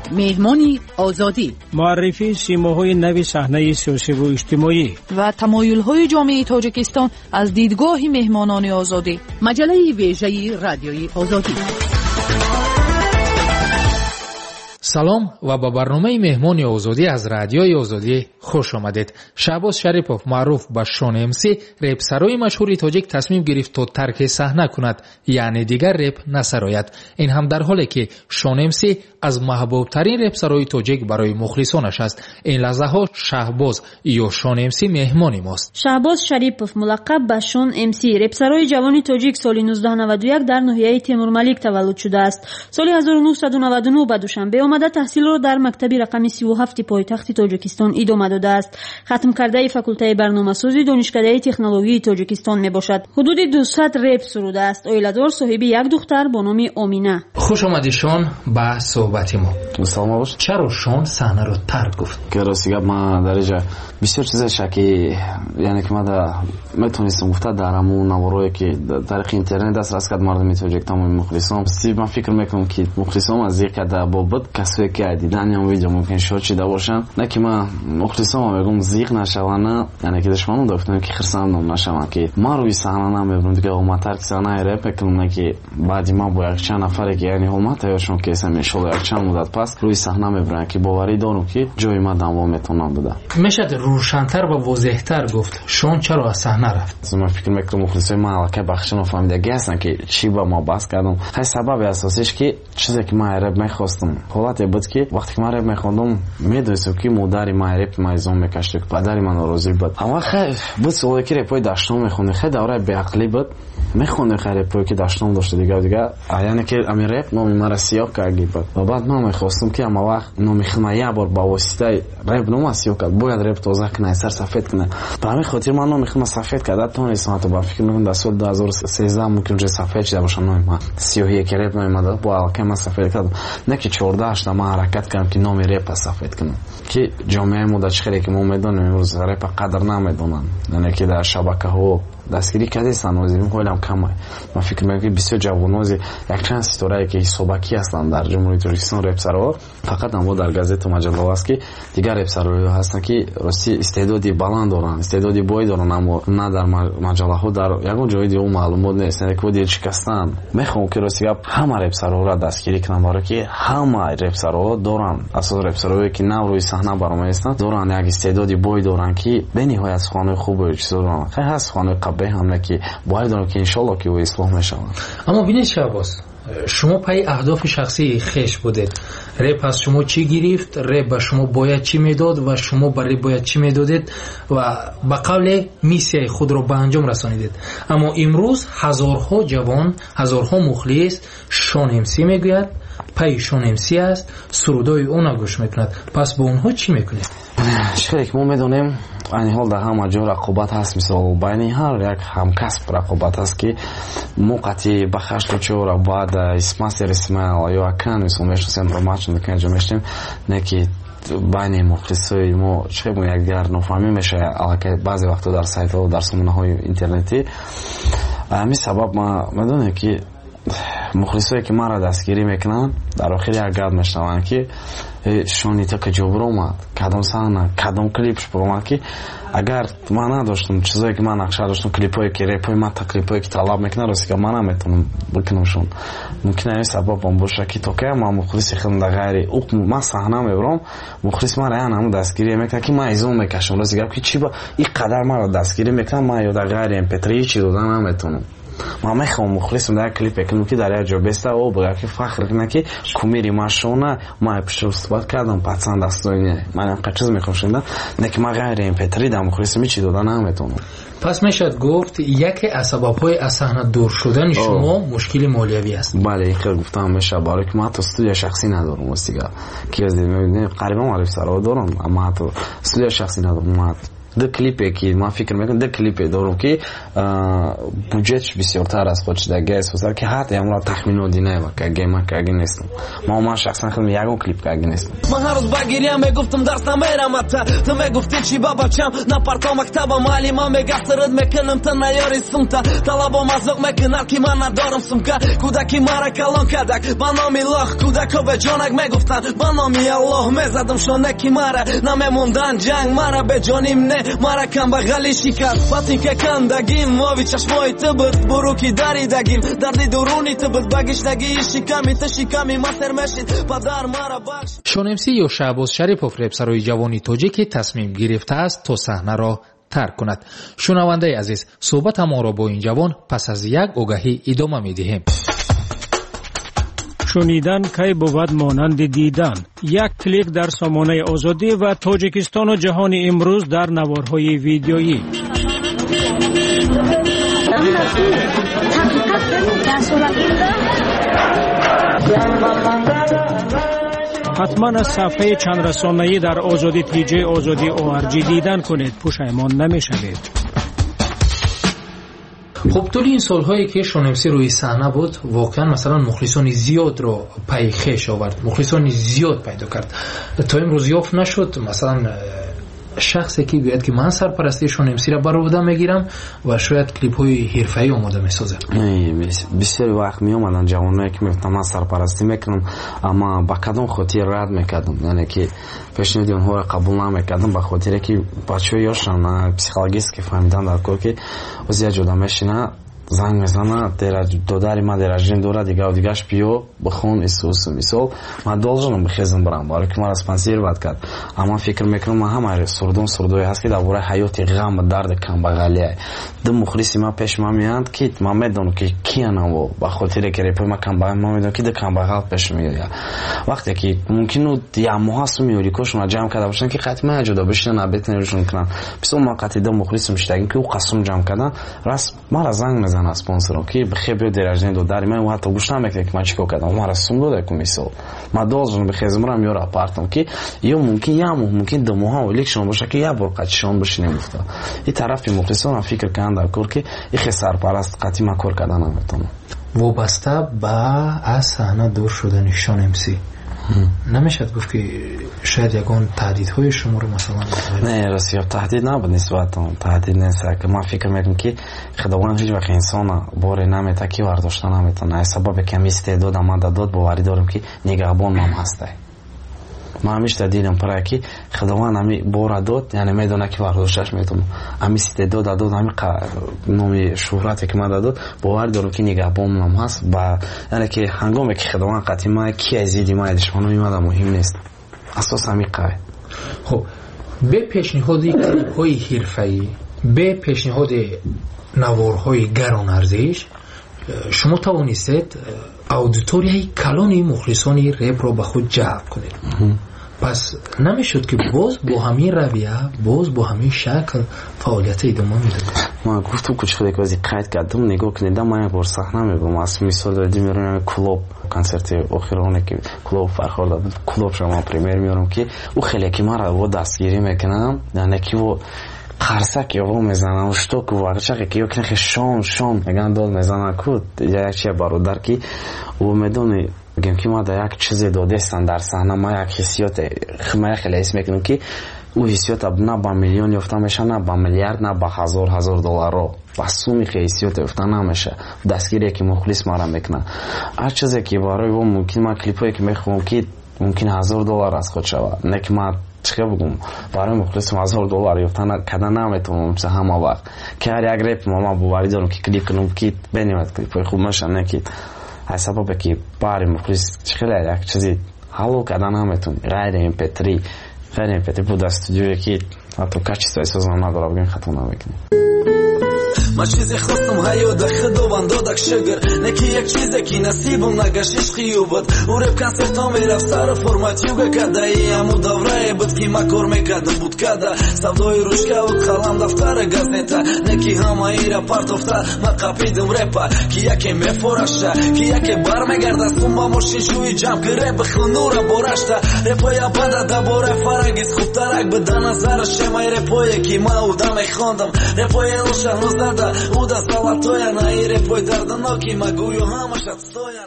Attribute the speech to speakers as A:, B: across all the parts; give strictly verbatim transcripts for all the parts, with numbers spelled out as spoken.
A: مهمانی آزادی،
B: معرفی سیماهای نوی صحنه سیاسی و اجتماعی
A: و تمایل‌های جامعه تاجیکستان از دیدگاه مهمانان آزادی. مجله ویژه رادیوی آزادی.
C: سلام و با برنامه مهمانی آزادی از رادیوی آزادی خوش آمدید. شهباز شریپوف معروف به شون امسی رپسرای مشهور تاجیک تصمیم گرفت تا ترک صحنه کند، یعنی دیگر رپ نسراید. این هم در حالی که شون امسی از محبوب ترین رپسرای تاجیک برای مخلصانش است. این لحظه ها شهباز یا شون امسی مهمانی ماست.
D: شهباز شریپوف ملقب به شون امسی رپسرای جوان تاجیک سال نوزده نود و یک در ناحیه تیمورملیک تولد شده است. سال هزار و نهصد و نود و نه به دوشنبه آمده تحصیل را در مکتب رقم سی و هفت پایتخت تاجیکستان ادامه داده است. ختم کرده فاکولته برنامه‌سازی دانشکده تکنولوژی تاجیکستان میباشد. حدود دویست رپ سروده است. اویلادور صاحب یک دختر با نام آمینه.
C: خوش آمدید شون به صحبت ما.
E: سلام باش.
C: چرا شون صحنه رو ترک گفت؟
E: که راستی گپ ما درجه بسیار چیزا شکی، یعنی که ما دا میتونستم گفته در همون نوارایی که در اینترنت دسترس کرد مردم تاجیکستان مخلصان. سی من فکر میکنم که مخلصان از یک قدر بابت کسایی که دیدن یا ویدیو ممکن شد چیده باشن، نه که ما مخلصان میگم زیق نشوانه، یعنی که دشمنان دفتن که خرسان نشوان که ما روی صحنه نمیبرم دیگه. ما ترک صحنه رپ میکنم که بعد ما با یک چند نفر که یعنی هم تایشون که اسم میشول یک چند مدت پس روی صحنه میبرن که باوری دارم که جای ما دوام میتونم بده.
C: میشه روشن‌تر و واضح‌تر گفت شون چرا از صحنه رفت؟
E: من فکر میکنم مخلصای ما علاقه بخشن فهمیده هستن که چی با ما بحث کردم. خیلی سبب اساسیش که چیزی که ما رپ میخواستم حالت بود که وقتی که من رپ میخوندم میدونستم که مادر ما رپ مایزون میکشت که پدر من راضی بود. اما خیلی بود سوالی که رپای داشتم میخوند خیلی دوره بیعقلی بود میخوند خیلی رپایی که داشتم داشته دیگه دیگه یعنی که امی رپ نامی مرا سیاه کردی بود و بعد من میخواستم که اما وقت نامی خدمه یه بار با واسطه رپ نام سیاه کرد باید رپ تازه کنه سر سفید کنه. به همین خاطر من نامی خدمه سفید کرد تا نیستم تو با فکر میکنم در سال دو هزار و سیزده ممکن جای سفید شده باشه نام من سیاهی که رپ نام داد با علاقه من سفید کردم، نه که چهارده هشت ما حرکت کردم که نام رپ سفید کنم که جامعه ما داشته که ما میدونیم امروز رپ قدر نمیدونن، یعنی که در شبکه ها دستگیری کرده سنوزی خیلی کمه. من فکر میکنم که بسیار جوانوزی یک چند ستاره که حسابکی هستن در جمهوری تاجیکستان رپسرها فقط هم در گازت و مجله است که دیگر رپسرها هستن که راستی استعدادی بلند دارن، استعدادی بای دارن، اما نه در مجله ها در یگان جای دیگه معلومات نیست، یعنی که دیگه شکستن. میخوام که راستی همه رپسرها را دستگیری کنم برای که همه رپسرها دارن اساس رپسرهایی که نو روی صحنه برام هستن دارن یک استعدادی بای دارن که به نهایت خانه خوب و چیزا دارن. خیلی هست خانه به هم که باید دارم که انشالله که او اصلاح میشن.
C: اما بینید شهباز شما پای اهداف شخصی خیش بودید. رپ از شما چی گرفت، رپ به شما باید چی میداد و شما برای باید چی میدادید و به قول میسیای خود را به انجام رسانیدید. اما امروز هزارها جوان، هزارها مخلص شون امسی میگوید، پای شون امسی است، سرودای اون گوش میکند. پس با اونها چی میکنید؟
E: شکل ما میدونیم این حال در همه جا رقابت هست، مثال بین هر یک همکسب رقابت هست که موقتی بخشت و چور بعد اسماس رسمه یا اکن مثل میشنسیم رو ماچ میکنه جا میشتیم نه که بین مخلصای ما چه با یک دیگر نفهمی میشه علاقه بعضی وقتا در سایت ها و در سامانه های اینترنتی. همین سبب ما میدونیم که مخلصایی که ما را دستگیری میکنن در آخر یک گپ میشنوند که شونی تا که جبر اومد کدام صحنه کدام کلیپش اومد که اگر من نداشتم چیزایی که من نقشه داشتم کلیپایی که رپای من تا کلیپایی که طلب میکنه راستی که من نمیتونم بکنم شون ممکنه این سبب هم باشه که تو که ما مخلصی خیلی غیری او من صحنه میبرم مخلص من را هم دستگیری میکنه که من ایزون میکشم راستی که چی با این قدر من را دستگیری میکنم من یا در غیر ام پی تری چی دادن نمیتونم. ما میخوام مخلصم در کلیپ کنم که در جا بسته او بگه که فخر کنه که کمیری ماشونه ما پیش رو صحبت کردم پسند است نه من هم چیز میخوام شنیدم نه که ما غیر این پتری در مخلصم چی دادن نمیتونم.
C: پس میشد گفت یکی از سبب‌های از صحنه دور شدن شما مشکل مالیوی است.
E: بله این خیلی گفتم میشه برای که ما تو استودیو شخصی ندارم واسه که از میبینید قریبا معرف سرا دارم اما تو استودیو شخصی ندارم. ما ده клипе ки ман фикр мекунам ده клипе дорум ки буҷетш бисёртар аст хочидаги асозар ки ҳат ямра тахмину динаева каги ман каги нестам мо ман шахсан худам ягон клип каги нестам
F: ман ҳар рӯз ба гирья мегуфтам дарс намерамад та ту мегуфти чӣ бабачам на парто мактаба маълима мегафт сирд мекунам та наёри сумта талабо мазоқ мекунад ки ман надорам сумка кудаки мара калон кадак ба номи лох кудако беҷонак мегуфтанд ба номи аллоҳ мезадам шонеки мара намемондан ҷанг мара беҷоним не мара камбағали шикаст вақте ки кандагим мови чашмои ту буд буру ки даридагим дарди дуруни ту буд ба гиштагии шиками ту шиками масер мешид падар мара бахш.
C: шонемсӣ ё шаҳбоз шарипов репсарои ҷавони тоҷике тасмим гирифтааст то саҳнаро тарк кунад. шунавандаи азиз, суҳбатамонро бо ин ҷавон пас аз як огаҳӣ идома медиҳем.
B: шунидан кай бувад монанди дидан. як клик дар сомонаи озодӣ ва тоҷикистону ҷаҳони имрӯз дар наворҳои видеоӣ. ҳатман аз сафҳаи чандрасонаӣ дар озоди тиҷаи озоди орг дидан кунед, пушаймон намешавед.
C: خب طول این سالهایی که شونمسی روی صحنه بود واقعا مثلا مخلصان زیاد رو پای خویش آورد، مخلصان زیاد پیدا کرد. تا امروز یافت نشد مثلا شخصی که بیاد که من سرپرستی شونمسی را بر عهده میگیرم و شاید کلیپ های حرفه‌ای آماده میسازم.
E: بسیاری وقت می اومدن جوانایی که میگفتن من سرپرستی میکنم اما با کدام خاطر رد میکردم، یعنی که پیشنهاد اونها را قبول نمیکردم به خاطر که بچه‌ها یاشان پسیخولوژیست که فهمیدن در کار که وضعیت جدا میشینه زنگ میزنه دوداری ما درجه دوره دیگه و دیگهش بیو بخون اسوس مثال ما должен بخیزم برام برای که ما اسپانسر باد کرد اما فکر میکنم ما همه سردون سردوی هست که درباره حیات غم درد کم بغلیه دو مخلصی ما پیش ما میاند که ما میدونم که کیانم و به خاطر که ریپ ما کم بغل ما میدونم که دو کم بغل پیش میاد وقتی که ممکنه یا محاسب میوری کوشون جمع کرده باشن که قطعا جدا بشن نبتن روشون کنن پس اون وقتی دو مخلص میشتگیم که او قسم جمع کردن راست ما را زنگ میزنن اسپانسرو که بخیر بیو درجه دو داری من حتی گوش نمیکنه که من چیکار کردم ما را سوم داده که مثال ما должен بخیزم رم یا راپارتم که یا ممکن یا ممکن دو ماه ولی شما باشه که یا بار قطعشون بشینه مفته این طرف مخلصان هم فکر کردن در کار که این سرپرست قطعی ما کار کردن نمیتونم
C: وابسته به از صحنه دور شدن شونمسی نمیشد گفت که شاید یکان تهدیدهای شما رو مثلا
E: نه راستی تهدید نبود نسبت اون تهدید نیست که من فکر میکنم که خداوند هیچ وقت انسان باره نمیته که ورداشته نمیتونه سبب کمی استعداد ما داد باوری دارم که نگهبان هم هسته ما همیشه دیدم برای که خداوند همی بار داد یعنی میدونه که ورداشتش میتونه همی استعداد داد همی نومی شهرتی که ما داد باور دارم که نگهبان هم هست و یعنی که هنگامی که خداوند قطعی ما کی ازیدی ما دشمن میاد مهم نیست اساس همی قای.
C: خب به پیشنهاد کلیپ های حرفه‌ای به پیشنهاد نوارهای گران ارزش شما توانستید اودیتوریای کلان مخلصان رپ را به خود جلب کنید. پس نمیشد که باز با همین رویه باز با همین شکل فعالیت ادامه میدادید؟
E: ما گفتم کوچیک بازی قید کردم نگاه کنیدم من یک بار صحنه میبرم از مثال دادیم میرم کلوب کنسرت آخرانه که کلوب فرخورده بود کلوب شما پریمیر میارم که او خیلی که ما را دستگیری میکنم یعنی که و قرصک یا و میزنم و شتوک و واقعا که یک نخی شام شام میگن داد میزنم کود یک چیه برادر که او میدونی میگم که ما در یک چیزی دادستن در صحنه ما یک حسیات خمه خیلی اسم میکنم که او حسیات نه با میلیون یافته میشه نه با میلیارد نه با هزار هزار دلار رو با سومی که حسیات یافته نمیشه دستگیری که مخلص ما را میکنه هر چیزی که برای و ممکن ما کلیپایی که میخوام که ممکن هزار دلار از خود شود نه که ما چه بگم برای مخلص هزار دلار یافتن کردن نمیتونم مثل همه وقت که هر یک رپ ما باوری دارم که کلیپ کنم که بنیمت کلیپای خوب میشه نه که سبب که برای مخلص خیلی یک چیزی حلو کردن نمیتونم غیر ام پی تری غیر ام پی تری بود استودیویی که حتی کچیستای سازمان نداره بگیم خطا نمیکنیم
F: ما چیزی خواستم حیاده خداوند دادک شگر نکی یک چیزی که نصیبم نگشت عشقی بود و رپ کنسرتام میرفت سر فرماتیوگا کده ای همو دوره بود که ما کار میکردم بود کده سودای روشکه و قلم دفتر گازنتا نکی همه ایره پارتوفته ما قپیدم رپا که یکی میفورشه که یکی بر میگرده سون با ماشین شوی جمع که رپ خنورا برشته رپای بده دباره فرنگیز خوب ترک بده نظر شمای رپای که ما او دم خواندم رپای روشن نزده او دا زلاتویا на и репой дардоноки магую همش отстоян.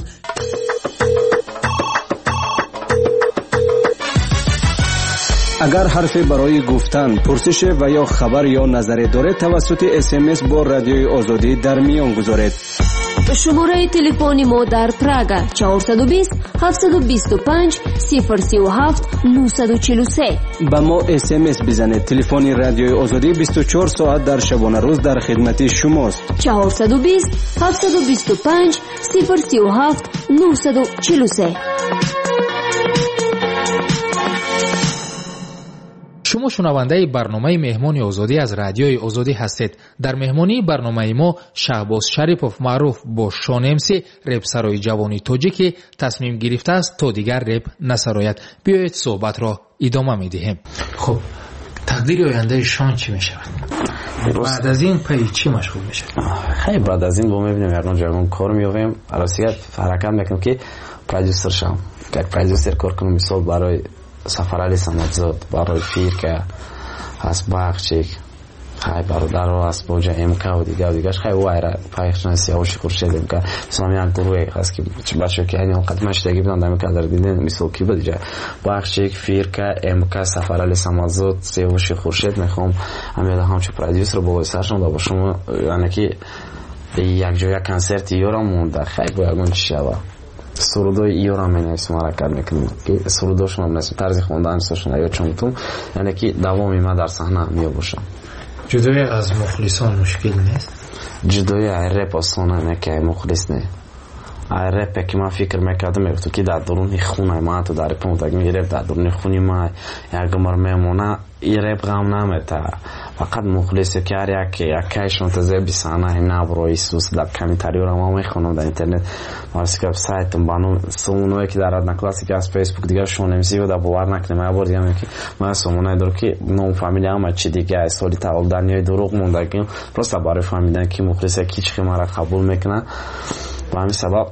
G: اگر حرفی برای گفتن، پرسش و یا خبر یا نظری دارید توسط اس ام اس با رادیوی آزادی در میان گذارید.
H: شماره تلفن ما در پراگ چهارصد و بیست هفتصد و بیست و پنج صفر سی و هفت نهصد و چهل و سه.
G: با ما اس ام اس بزنید. تلفن رادیوی آزادی بیست و چهار ساعت در شبانه روز در خدمت شماست.
H: چهارصد و بیست هفتصد و بیست و پنج صفر سی و هفت نهصد و چهل و سه.
C: شما شنونده برنامه مهمانی آزادی از رادیوی آزادی هستید. در مهمانی برنامه ما شهباز شریفов معروف با شان امسی رپ سرای جوانی تاجیکی تصمیم گرفته است تا دیگر رپ نسراید. بیایید صحبت را ادامه میدهیم. خب تقدیر آینده شان چی می شود؟ بعد از این پای چی مشغول میشه؟
E: خیلی بعد از این با میبینیم یکان جوان کار میویم الاسیت فرقم میکنم که پرودوسر شم که پرودوسر کار کنم مثال برای سفرعلی سمتزاد برای فیر که از باغچیک خیلی برادر رو از بوجه امکه و دیگه و دیگهش خیلی وایره پایخشنای سیاوشی خورشید امکه مثلا یک گروه هست که بچه که اینی قدمش دیگه بیدن دمی که در دیدن مثل کی بود دیگه باغچیک فیر که امکه سفرعلی سمتزاد سیاوشی خورشید میخوام همیده همچه پرودیوسر رو بایی سرشم دا با شما یعنی که یک جای کنسرت یورا مونده خیلی باید چی شوه سرودای ایران می نویسم حرکت میکنم که سروداشون هم نویسم طرز خواندنشون یا چونتون یعنی که دوامی من در صحنه می باشم.
C: جدای از مخلصان مشکل نیست؟
E: جدای رپ آسانه نه که مخلص نه. رپ که من فکر میکردم میگفتم که در درون خونه ما تو در رپ متوجه می رپ در درون خونه ما یک مر میمونه این رپ غم نمیته فقط مخلص کاری که یکیش منتظر بیسانه نبرو ایسوس در کامنتاری رو ما میخونم در اینترنت واسه که سایتم بانو سومونایی که در ادنا کلاسی که از فیسبوک دیگه شون امسی و در باور نکنه من بردیم که من سومونای درو که نام فامیلی هم چی دیگه سولی تاول دنیای دروغ مونده که پروستا برای فهمیدن که مخلص کی چه مرا قبول میکنه و همین سبب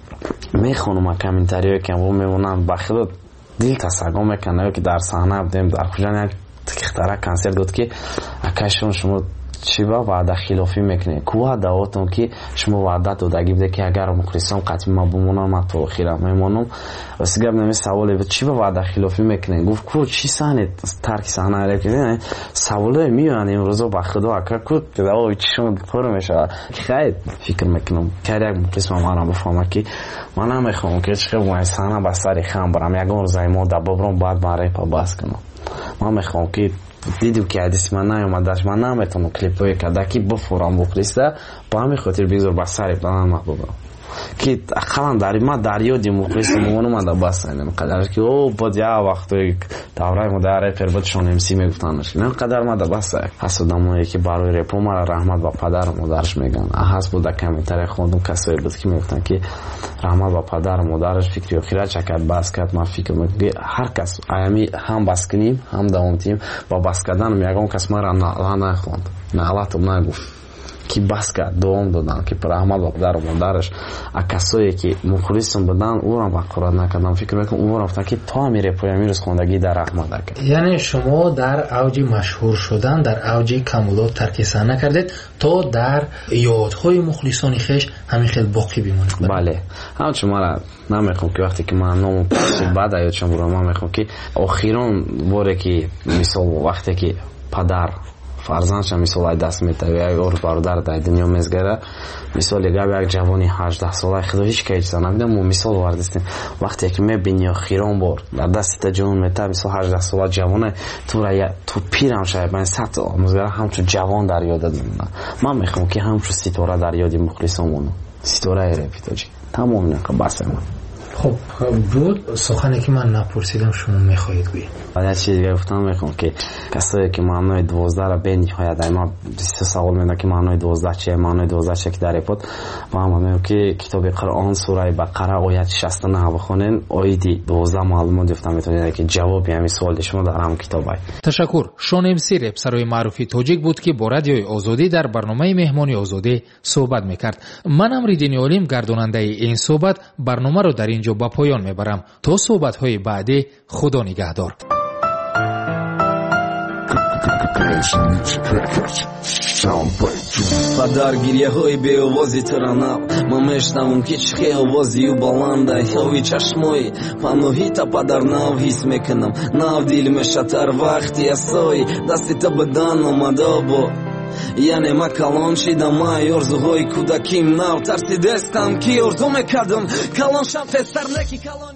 E: میخونم کامنتاری که هم میمونن بخیل دل تساگم میکنه که در صحنه بودیم در کجا یک اختراع کنسرت بود که اکشون شما چی با وعده خلافی میکنه کوه دعوتون که شما وعده دادگی بده که اگر مخلصان قطعی ما بمونم ما تو خیرم میمونم و سیگب نمی سوالی بود چی با وعده خلافی میکنه گفت کو چی سانه ترک سانه اره کنه سوالی میان امروزا با خدا اکر کود که دعوه چیشون پر میشه خیلی فکر میکنم که یک مخلص ما را بفهمه که من نمیخوام که چه خیلی سانه بسری خم برم یکم روزای ما دبابرم بعد برای پا باز کنم ما میخوام که دیدیم که حدیثی من نیومدش من نمیتونم کلیپایی که دکی بفورم بخلیسته با همین خاطر بیزور بسری پلان محبوبم که اقلا داری ما دریا دی مخلیست مونو من در بس اینم قدر که او بود یا وقتی دوره مداره پر بود شون امسی میگفتنش من قدر ما در بس حسودمایی که برای رپو مرا رحمت با پدر و مادرش میگن احس بود کامنتاری خوندم کسایی بود که میگفتن که رحمت با پدر و مادرش فکری و خیرات چکت بس کرد ما فکر میکنم هر کس ایامی هم بس کنیم هم دوام تیم با بس کردن میگم کس ما را نه نخوند نه الاتم نگفت که بس کرد دوام دادن که پر احمد و پدر و مادرش کسایی که مخلصم بودن او را بقرار نکردن فکر میکنم او رفتن که تا میره پای میرس خوندگی در احمد کرد.
C: یعنی شما در اوج مشهور شدن در اوج کمالات ترک صحنه کردید تا در یادهای مخلصان خویش همین خیلی باقی بمونید.
E: بله هم شما را نمیخوام که وقتی که من نامو پرسید بعد ایات شما را من میخوام که آخرون باره که مثال وقتی که پدر فرزندش مثال دست میته و یک اور برادر در دنیا میزگره مثال یک یک جوانی هجده ساله خدا هیچ که ایچ نمیدم و مثال واردستیم وقتی که میبینی خیران بار در دست جوان میته مثال هجده ساله جوانه تو را تو پیرم شاید من سطح آموزگره همچون جوان در یاد دارم من میخوام که همچون ستاره در یاد مخلصان مونو ستاره رپی تاجی تمام نکن بس من.
C: خب خب بود سخنی که من نپرسیدم شما میخواهید گویید.
E: بعد چیزی دیگه گفتم میخوام که کسایی که معنای دوازده را به نهایت ما بیست سوال میدن که معنای دوازده چیه، معنای دوازده چیه که در بود و هم میگم که کتاب قرآن سوره بقره آیت شصت و نه بخونین آیه دوازده معلومات گفتم میتونید که جواب همین سوال شما در هم کتابه.
I: تشکر. شون ام سی رپسروی معروفی توجیک بود که با رادیوی آزادی در برنامه مهمانی آزادی صحبت میکرد. منم ریدینی علیم گرداننده این صحبت برنامه رو در اینجا با پایان میبرم. تا صحبت های بعدی خدا نگهدار.
F: Па даргирияҳои беовози таранав ман мешнавам ки чӣ хел овозию баланда ҳови чашмои паноҳита падар нав ҳис мекунам нав дил мешатар вақти асои дасти та бадан омада бо яъне ма калон шидам ай орзуҳои кӯдаким нав тарсидестам ки орзу мекардам калон шам тезтар леки калон